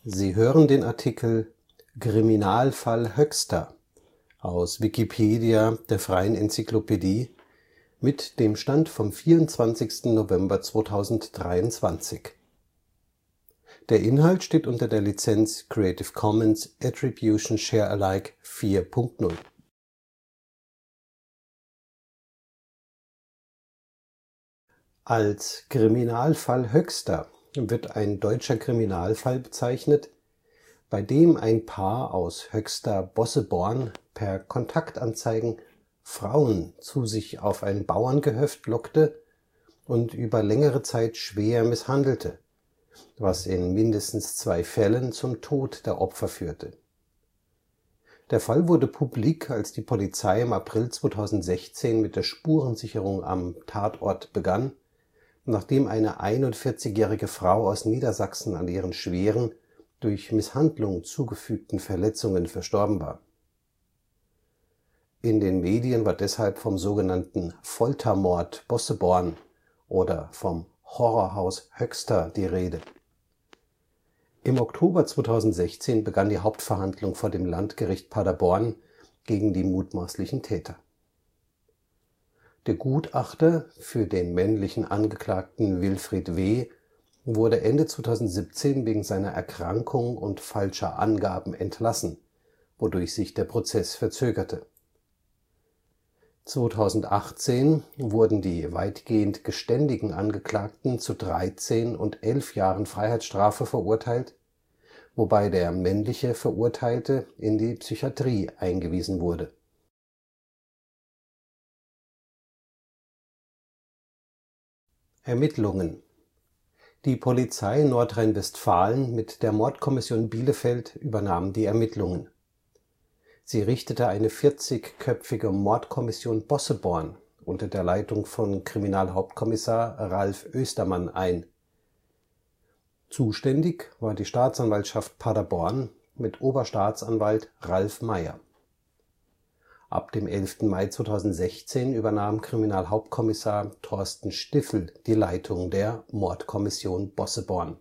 Sie hören den Artikel Kriminalfall Höxter, aus Wikipedia, der freien Enzyklopädie. Mit dem Stand vom Der Inhalt steht unter der Lizenz Creative Commons Attribution Share Alike 4 Punkt 0. Als Kriminalfall Höxter wird ein deutscher Kriminalfall bezeichnet, bei dem ein Paar aus Höxter-Bosseborn per Kontaktanzeigen Frauen zu sich auf ein Bauerngehöft lockte und über längere Zeit schwer misshandelte, was in mindestens 2 Fällen zum Tod der Opfer führte. Der Fall wurde publik, als die Polizei im April 2016 mit der Spurensicherung am Tatort begann, nachdem eine 41-jährige Frau aus Niedersachsen an ihren schweren, durch Misshandlung zugefügten Verletzungen verstorben war. In den Medien war deshalb vom sogenannten Foltermord Bosseborn oder vom Horrorhaus Höxter die Rede. Im Oktober 2016 begann die Hauptverhandlung vor dem Landgericht Paderborn gegen die mutmaßlichen Täter. Der Gutachter für den männlichen Angeklagten Wilfried W. wurde Ende 2017 wegen seiner Erkrankung und falscher Angaben entlassen, wodurch sich der Prozess verzögerte. 2018 wurden die weitgehend geständigen Angeklagten zu 13 und 11 Jahren Freiheitsstrafe verurteilt, wobei der männliche Verurteilte in die Psychiatrie eingewiesen wurde. Ermittlungen. Die Polizei Nordrhein-Westfalen mit der Mordkommission Bielefeld übernahm die Ermittlungen. Sie richtete eine 40-köpfige Mordkommission Bosseborn unter der Leitung von Kriminalhauptkommissar Ralf Oestermann ein. Zuständig war die Staatsanwaltschaft Paderborn mit Oberstaatsanwalt Ralf Meyer. Ab dem 11. Mai 2016 übernahm Kriminalhauptkommissar Thorsten Stiffel die Leitung der Mordkommission Bosseborn.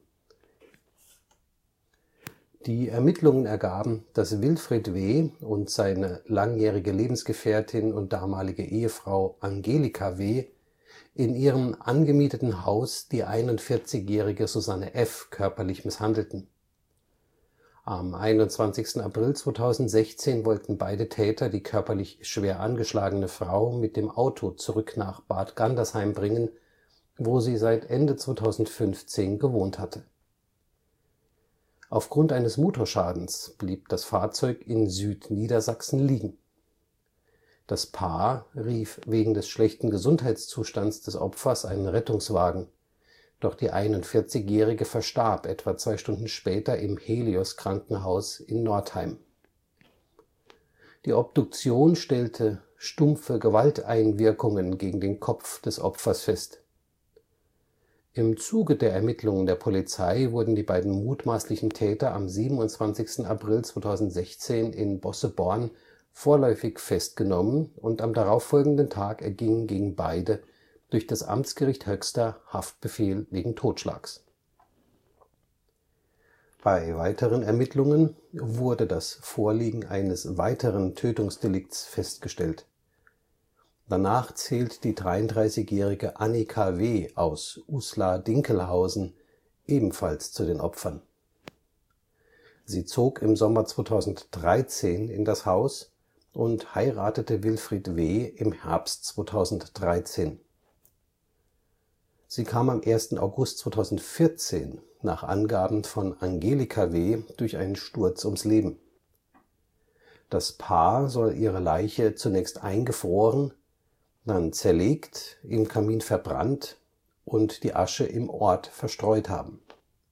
Die Ermittlungen ergaben, dass Wilfried W. und seine langjährige Lebensgefährtin und damalige Ehefrau Angelika W. in ihrem angemieteten Haus die 41-jährige Susanne F. körperlich misshandelten. Am 21. April 2016 wollten beide Täter die körperlich schwer angeschlagene Frau mit dem Auto zurück nach Bad Gandersheim bringen, wo sie seit Ende 2015 gewohnt hatte. Aufgrund eines Motorschadens blieb das Fahrzeug in Südniedersachsen liegen. Das Paar rief wegen des schlechten Gesundheitszustands des Opfers einen Rettungswagen, doch die 41-Jährige verstarb etwa 2 Stunden später im Helios-Krankenhaus in Northeim. Die Obduktion stellte stumpfe Gewalteinwirkungen gegen den Kopf des Opfers fest. Im Zuge der Ermittlungen der Polizei wurden die beiden mutmaßlichen Täter am 27. April 2016 in Bosseborn vorläufig festgenommen und am darauffolgenden Tag erging gegen beide durch das Amtsgericht Höxter Haftbefehl wegen Totschlags. Bei weiteren Ermittlungen wurde das Vorliegen eines weiteren Tötungsdelikts festgestellt. Danach zählt die 33-jährige Annika W. aus Uslar-Dinkelhausen ebenfalls zu den Opfern. Sie zog im Sommer 2013 in das Haus und heiratete Wilfried W. im Herbst 2013. Sie kam am 1. August 2014 nach Angaben von Angelika W. durch einen Sturz ums Leben. Das Paar soll ihre Leiche zunächst eingefroren, dann zerlegt, im Kamin verbrannt und die Asche im Ort verstreut haben.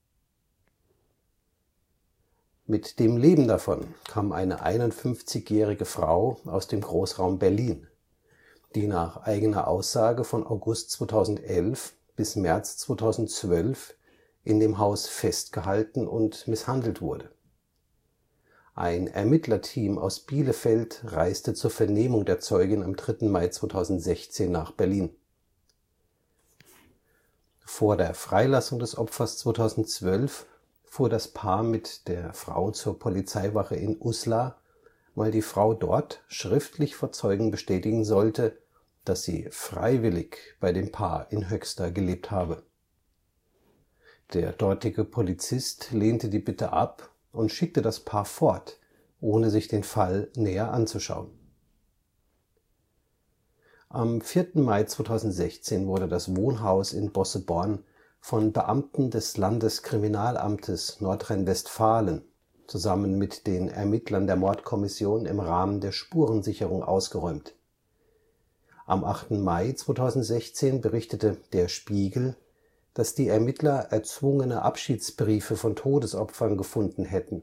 Mit dem Leben davon kam eine 51-jährige Frau aus dem Großraum Berlin, die nach eigener Aussage von August 2011 bis März 2012 in dem Haus festgehalten und misshandelt wurde. Ein Ermittlerteam aus Bielefeld reiste zur Vernehmung der Zeugin am 3. Mai 2016 nach Berlin. Vor der Freilassung des Opfers 2012 fuhr das Paar mit der Frau zur Polizeiwache in Uslar, weil die Frau dort schriftlich vor Zeugen bestätigen sollte, dass sie freiwillig bei dem Paar in Höxter gelebt habe. Der dortige Polizist lehnte die Bitte ab und schickte das Paar fort, ohne sich den Fall näher anzuschauen. Am 4. Mai 2016 wurde das Wohnhaus in Bosseborn von Beamten des Landeskriminalamtes Nordrhein-Westfalen zusammen mit den Ermittlern der Mordkommission im Rahmen der Spurensicherung ausgeräumt. Am 8. Mai 2016 berichtete Der Spiegel, dass die Ermittler erzwungene Abschiedsbriefe von Todesopfern gefunden hätten.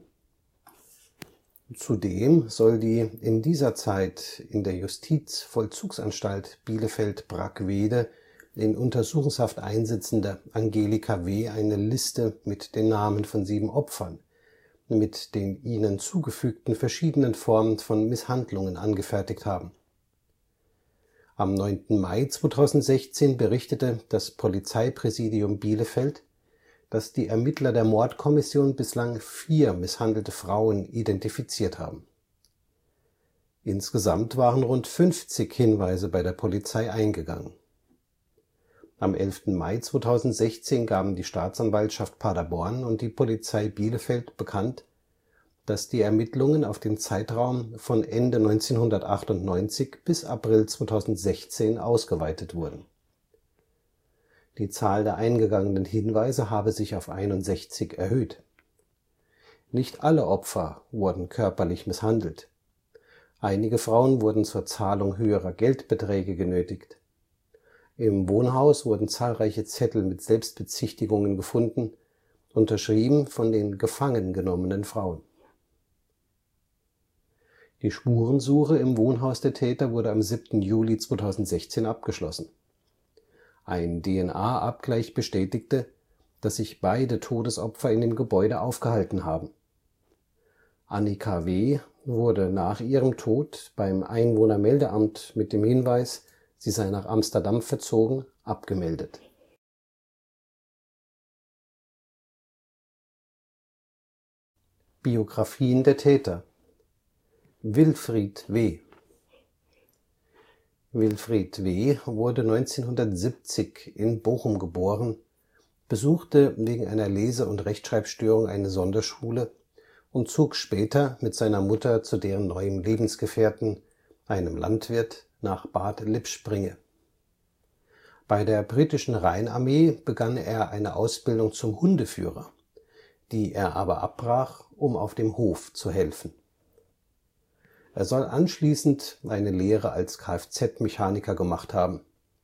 Zudem soll die in dieser Zeit in der Justizvollzugsanstalt Bielefeld-Brackwede in Untersuchungshaft einsitzende Angelika W. eine Liste mit den Namen von 7 Opfern mit den ihnen zugefügten verschiedenen Formen von Misshandlungen angefertigt haben. Am 9. Mai 2016 berichtete das Polizeipräsidium Bielefeld, dass die Ermittler der Mordkommission bislang 4 misshandelte Frauen identifiziert haben. Insgesamt waren rund 50 Hinweise bei der Polizei eingegangen. Am 11. Mai 2016 gaben die Staatsanwaltschaft Paderborn und die Polizei Bielefeld bekannt, dass die Ermittlungen auf den Zeitraum von Ende 1998 bis April 2016 ausgeweitet wurden. Die Zahl der eingegangenen Hinweise habe sich auf 61 erhöht. Nicht alle Opfer wurden körperlich misshandelt. Einige Frauen wurden zur Zahlung höherer Geldbeträge genötigt. Im Wohnhaus wurden zahlreiche Zettel mit Selbstbezichtigungen gefunden, unterschrieben von den gefangen genommenen Frauen. Die Spurensuche im Wohnhaus der Täter wurde am 7. Juli 2016 abgeschlossen. Ein DNA-Abgleich bestätigte, dass sich beide Todesopfer in dem Gebäude aufgehalten haben. Annika W. wurde nach ihrem Tod beim Einwohnermeldeamt mit dem Hinweis, sie sei nach Amsterdam verzogen, abgemeldet. Biografien der Täter. Wilfried W. Wilfried W. wurde 1970 in Bochum geboren, besuchte wegen einer Lese- und Rechtschreibstörung eine Sonderschule und zog später mit seiner Mutter zu deren neuem Lebensgefährten, einem Landwirt, nach Bad Lippspringe. Bei der britischen Rheinarmee begann er eine Ausbildung zum Hundeführer, die er aber abbrach, um auf dem Hof zu helfen. Er soll anschließend eine Lehre als Kfz-Mechaniker gemacht haben.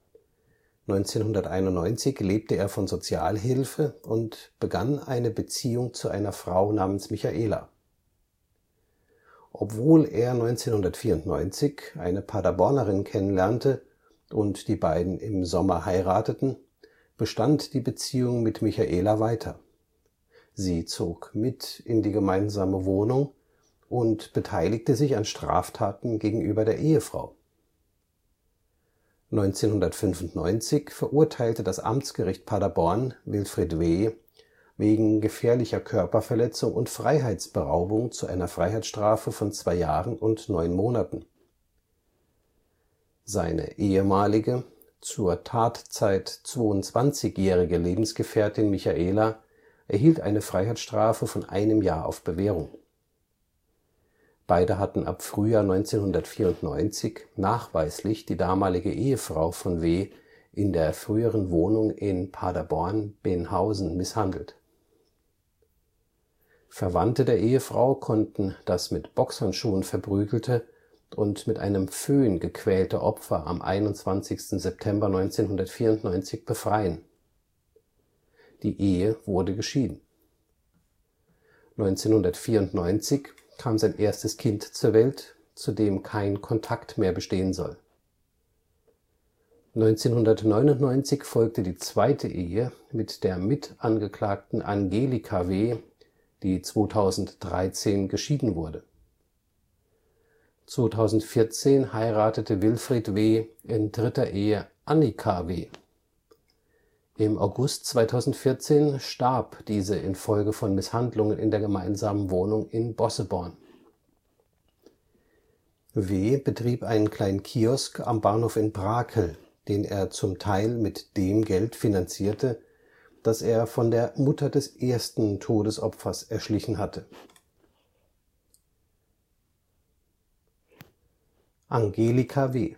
1991 lebte er von Sozialhilfe und begann eine Beziehung zu einer Frau namens Michaela. Obwohl er 1994 eine Paderbornerin kennenlernte und die beiden im Sommer heirateten, bestand die Beziehung mit Michaela weiter. Sie zog mit in die gemeinsame Wohnung und beteiligte sich an Straftaten gegenüber der Ehefrau. 1995 verurteilte das Amtsgericht Paderborn Wilfried W. wegen gefährlicher Körperverletzung und Freiheitsberaubung zu einer Freiheitsstrafe von 2 Jahren und 9 Monaten. Seine ehemalige, zur Tatzeit 22-jährige Lebensgefährtin Michaela erhielt eine Freiheitsstrafe von 1 Jahr auf Bewährung. Beide hatten ab Frühjahr 1994 nachweislich die damalige Ehefrau von W. in der früheren Wohnung in Paderborn-Benhausen misshandelt. Verwandte der Ehefrau konnten das mit Boxhandschuhen verprügelte und mit einem Föhn gequälte Opfer am 21. September 1994 befreien. Die Ehe wurde geschieden. 1994 kam sein erstes Kind zur Welt, zu dem kein Kontakt mehr bestehen soll. 1999 folgte die zweite Ehe mit der Mitangeklagten Angelika W., die 2013 geschieden wurde. 2014 heiratete Wilfried W. in dritter Ehe Annika W. Im August 2014 starb diese infolge von Misshandlungen in der gemeinsamen Wohnung in Bosseborn. W. betrieb einen kleinen Kiosk am Bahnhof in Brakel, den er zum Teil mit dem Geld finanzierte, das er von der Mutter des ersten Todesopfers erschlichen hatte. Angelika W.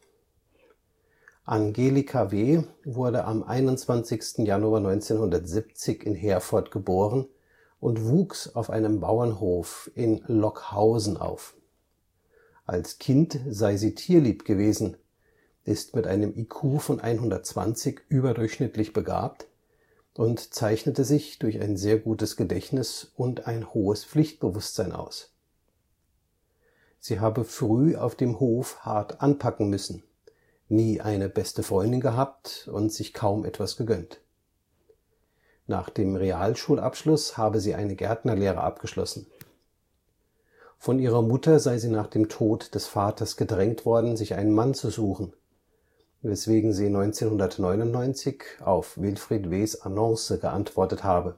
Angelika W. wurde am 21. Januar 1970 in Herford geboren und wuchs auf einem Bauernhof in Lockhausen auf. Als Kind sei sie tierlieb gewesen, ist mit einem IQ von 120 überdurchschnittlich begabt und zeichnete sich durch ein sehr gutes Gedächtnis und ein hohes Pflichtbewusstsein aus. Sie habe früh auf dem Hof hart anpacken müssen, nie eine beste Freundin gehabt und sich kaum etwas gegönnt. Nach dem Realschulabschluss habe sie eine Gärtnerlehre abgeschlossen. Von ihrer Mutter sei sie nach dem Tod des Vaters gedrängt worden, sich einen Mann zu suchen, weswegen sie 1999 auf Wilfried W.'s Annonce geantwortet habe.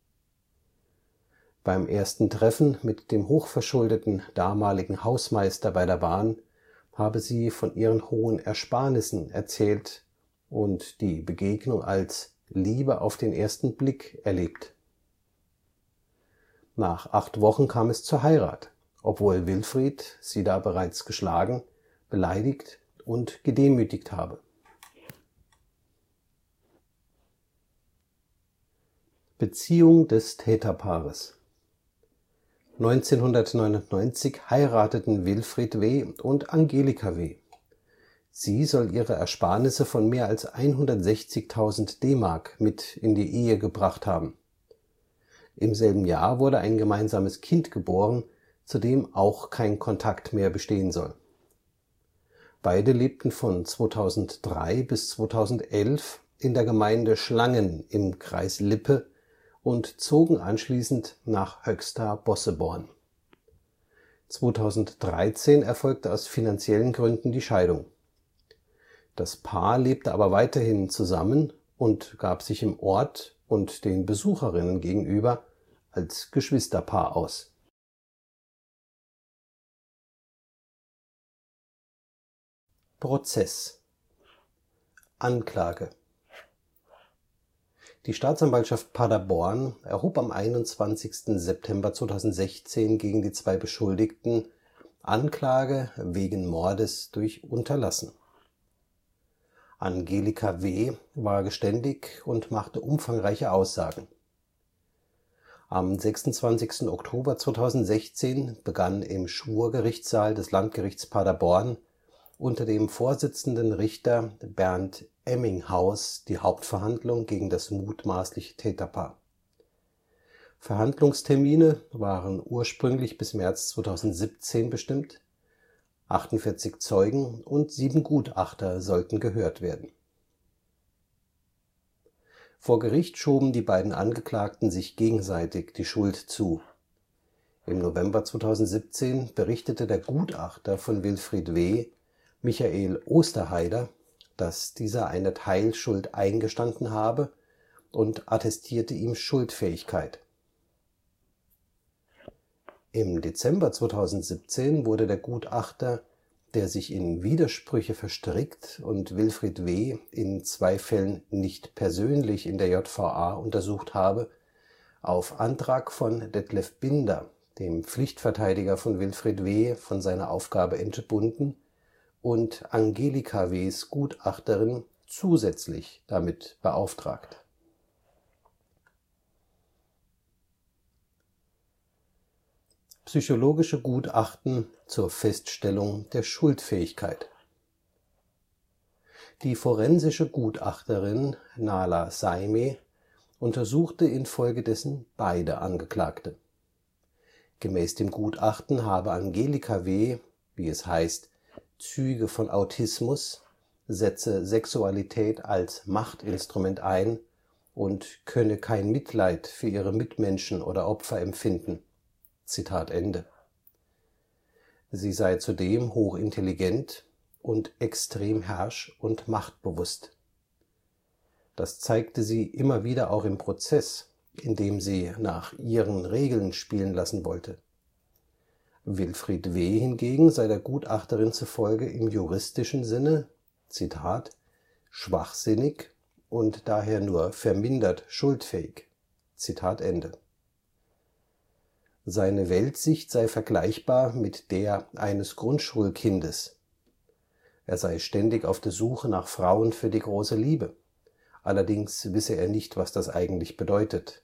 Beim ersten Treffen mit dem hochverschuldeten damaligen Hausmeister bei der Bahn habe sie von ihren hohen Ersparnissen erzählt und die Begegnung als Liebe auf den ersten Blick erlebt. Nach 8 Wochen kam es zur Heirat, obwohl Wilfried sie da bereits geschlagen, beleidigt und gedemütigt habe. Beziehung des Täterpaares. 1999 heirateten Wilfried W. und Angelika W. Sie soll ihre Ersparnisse von mehr als 160.000 D-Mark mit in die Ehe gebracht haben. Im selben Jahr wurde ein gemeinsames Kind geboren, zu dem auch kein Kontakt mehr bestehen soll. Beide lebten von 2003 bis 2011 in der Gemeinde Schlangen im Kreis Lippe und zogen anschließend nach Höxter-Bosseborn. 2013 erfolgte aus finanziellen Gründen die Scheidung. Das Paar lebte aber weiterhin zusammen und gab sich im Ort und den Besucherinnen gegenüber als Geschwisterpaar aus. Prozess. Anklage. Die Staatsanwaltschaft Paderborn erhob am 21. September 2016 gegen die 2 Beschuldigten Anklage wegen Mordes durch Unterlassen. Angelika W. war geständig und machte umfangreiche Aussagen. Am 26. Oktober 2016 begann im Schwurgerichtssaal des Landgerichts Paderborn unter dem Vorsitzenden Richter Bernd Emminghaus die Hauptverhandlung gegen das mutmaßliche Täterpaar. Verhandlungstermine waren ursprünglich bis März 2017 bestimmt, 48 Zeugen und 7 Gutachter sollten gehört werden. Vor Gericht schoben die beiden Angeklagten sich gegenseitig die Schuld zu. Im November 2017 berichtete der Gutachter von Wilfried W., Michael Osterheider, dass dieser eine Teilschuld eingestanden habe und attestierte ihm Schuldfähigkeit. Im Dezember 2017 wurde der Gutachter, der sich in Widersprüche verstrickt und Wilfried W. in 2 Fällen nicht persönlich in der JVA untersucht habe, auf Antrag von Detlef Binder, dem Pflichtverteidiger von Wilfried W., von seiner Aufgabe entbunden und Angelika W.'s Gutachterin zusätzlich damit beauftragt. Psychologische Gutachten zur Feststellung der Schuldfähigkeit. Die forensische Gutachterin Nala Saime untersuchte infolgedessen beide Angeklagte. Gemäß dem Gutachten habe Angelika W., wie es heißt, Züge von Autismus, setze Sexualität als Machtinstrument ein und könne kein Mitleid für ihre Mitmenschen oder Opfer empfinden. Zitat Ende. Sie sei zudem hochintelligent und extrem herrsch- und machtbewusst. Das zeigte sie immer wieder auch im Prozess, in dem sie nach ihren Regeln spielen lassen wollte. Wilfried W. hingegen sei der Gutachterin zufolge im juristischen Sinne „ schwachsinnig und daher nur vermindert schuldfähig “. Seine Weltsicht sei vergleichbar mit der eines Grundschulkindes. Er sei ständig auf der Suche nach Frauen für die große Liebe, allerdings wisse er nicht, was das eigentlich bedeutet.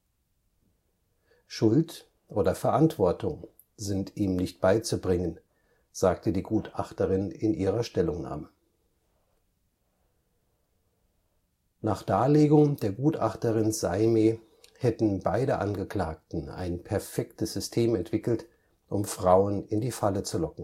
Schuld oder Verantwortung sind ihm nicht beizubringen, sagte die Gutachterin in ihrer Stellungnahme. Nach Darlegung der Gutachterin Seime hätten beide Angeklagten ein perfektes System entwickelt, um Frauen in die Falle zu locken.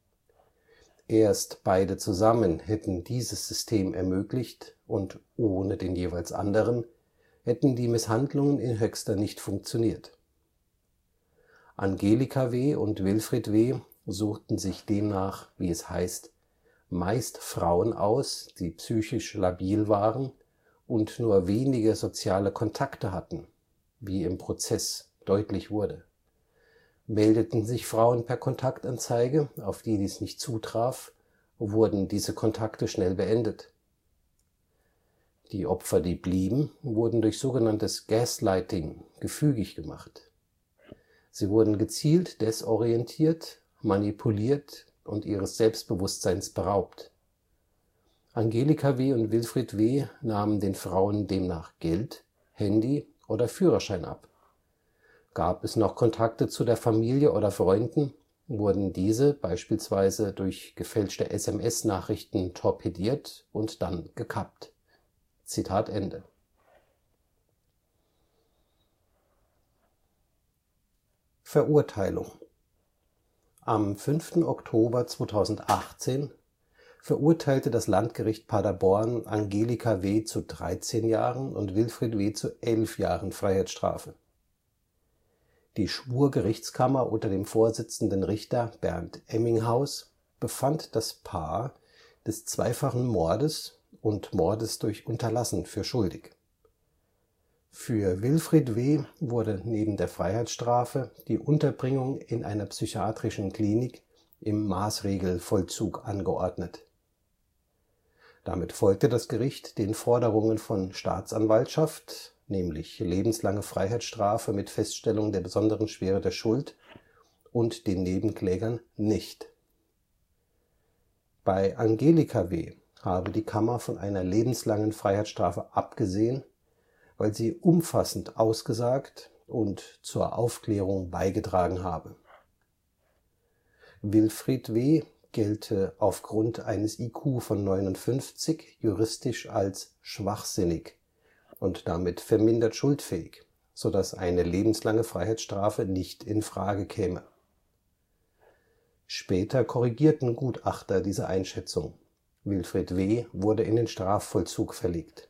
Erst beide zusammen hätten dieses System ermöglicht und ohne den jeweils anderen hätten die Misshandlungen in Höxter nicht funktioniert. Angelika W. und Wilfried W. suchten sich demnach, wie es heißt, meist Frauen aus, die psychisch labil waren und nur wenige soziale Kontakte hatten, wie im Prozess deutlich wurde. Meldeten sich Frauen per Kontaktanzeige, auf die dies nicht zutraf, wurden diese Kontakte schnell beendet. Die Opfer, die blieben, wurden durch sogenanntes Gaslighting gefügig gemacht. Sie wurden gezielt desorientiert, manipuliert und ihres Selbstbewusstseins beraubt. Angelika W. und Wilfried W. nahmen den Frauen demnach Geld, Handy oder Führerschein ab. Gab es noch Kontakte zu der Familie oder Freunden, wurden diese beispielsweise durch gefälschte SMS-Nachrichten torpediert und dann gekappt. Zitat Ende. Verurteilung. Am 5. Oktober 2018 verurteilte das Landgericht Paderborn Angelika W. zu 13 Jahren und Wilfried W. zu 11 Jahren Freiheitsstrafe. Die Schwurgerichtskammer unter dem Vorsitzenden Richter Bernd Emminghaus befand das Paar des zweifachen Mordes und Mordes durch Unterlassen für schuldig. Für Wilfried W. wurde neben der Freiheitsstrafe die Unterbringung in einer psychiatrischen Klinik im Maßregelvollzug angeordnet. Damit folgte das Gericht den Forderungen von Staatsanwaltschaft, nämlich lebenslange Freiheitsstrafe mit Feststellung der besonderen Schwere der Schuld, und den Nebenklägern nicht. Bei Angelika W. habe die Kammer von einer lebenslangen Freiheitsstrafe abgesehen, weil sie umfassend ausgesagt und zur Aufklärung beigetragen habe. Wilfried W. gelte aufgrund eines IQ von 59 juristisch als schwachsinnig und damit vermindert schuldfähig, sodass eine lebenslange Freiheitsstrafe nicht in Frage käme. Später korrigierten Gutachter diese Einschätzung. Wilfried W. wurde in den Strafvollzug verlegt.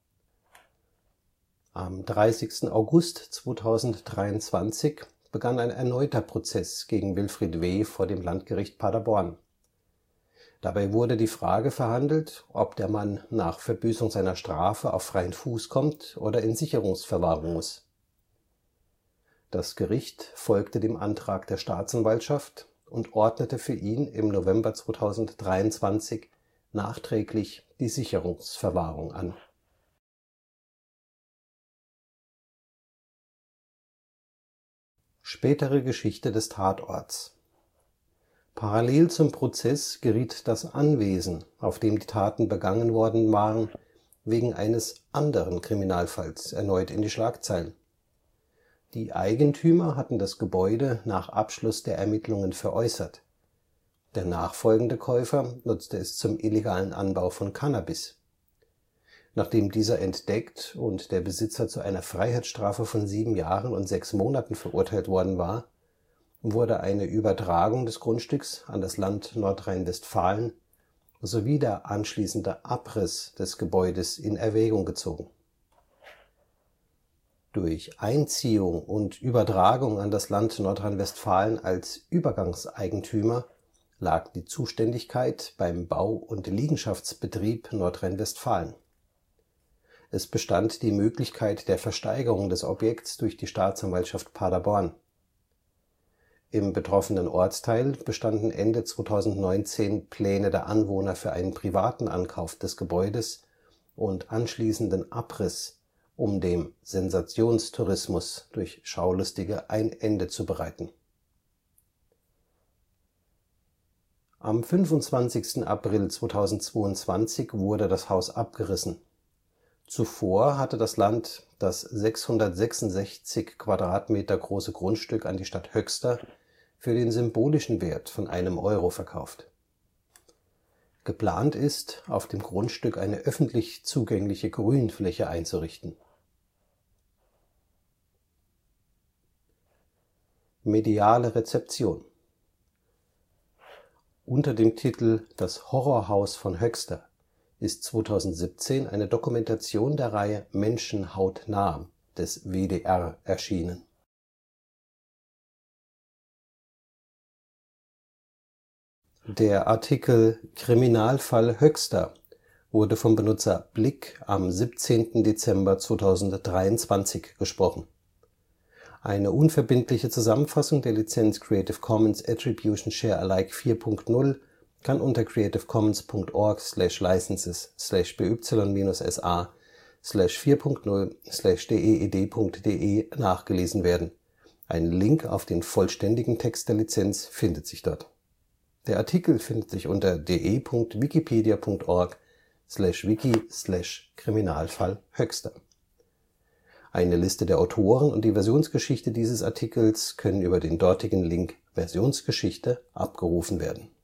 Am 30. August 2023 begann ein erneuter Prozess gegen Wilfried W. vor dem Landgericht Paderborn. Dabei wurde die Frage verhandelt, ob der Mann nach Verbüßung seiner Strafe auf freien Fuß kommt oder in Sicherungsverwahrung muss. Das Gericht folgte dem Antrag der Staatsanwaltschaft und ordnete für ihn im November 2023 nachträglich die Sicherungsverwahrung an. Spätere Geschichte des Tatorts. Parallel zum Prozess geriet das Anwesen, auf dem die Taten begangen worden waren, wegen eines anderen Kriminalfalls erneut in die Schlagzeilen. Die Eigentümer hatten das Gebäude nach Abschluss der Ermittlungen veräußert. Der nachfolgende Käufer nutzte es zum illegalen Anbau von Cannabis. Nachdem dieser entdeckt und der Besitzer zu einer Freiheitsstrafe von 7 Jahren und 6 Monaten verurteilt worden war, wurde eine Übertragung des Grundstücks an das Land Nordrhein-Westfalen sowie der anschließende Abriss des Gebäudes in Erwägung gezogen. Durch Einziehung und Übertragung an das Land Nordrhein-Westfalen als Übergangseigentümer lag die Zuständigkeit beim Bau- und Liegenschaftsbetrieb Nordrhein-Westfalen. Es bestand die Möglichkeit der Versteigerung des Objekts durch die Staatsanwaltschaft Paderborn. Im betroffenen Ortsteil bestanden Ende 2019 Pläne der Anwohner für einen privaten Ankauf des Gebäudes und anschließenden Abriss, um dem Sensationstourismus durch Schaulustige ein Ende zu bereiten. Am 25. April 2022 wurde das Haus abgerissen. Zuvor hatte das Land das 666 Quadratmeter große Grundstück an die Stadt Höxter für den symbolischen Wert von €1 verkauft. Geplant ist, auf dem Grundstück eine öffentlich zugängliche Grünfläche einzurichten. Mediale Rezeption. Unter dem Titel Das Horrorhaus von Höxter ist 2017 eine Dokumentation der Reihe Menschen hautnah des WDR erschienen. Der Artikel Kriminalfall Höxter wurde vom Benutzer Blick am 17. Dezember 2023 gesprochen. Eine unverbindliche Zusammenfassung der Lizenz Creative Commons Attribution Share Alike 4.0 kann unter creative-commons.org/licenses/by-sa/4.0/deed.de nachgelesen werden. Ein Link auf den vollständigen Text der Lizenz findet sich dort. Der Artikel findet sich unter de.wikipedia.org/wiki/Kriminalfall Höxter. Eine Liste der Autoren und die Versionsgeschichte dieses Artikels können über den dortigen Link Versionsgeschichte abgerufen werden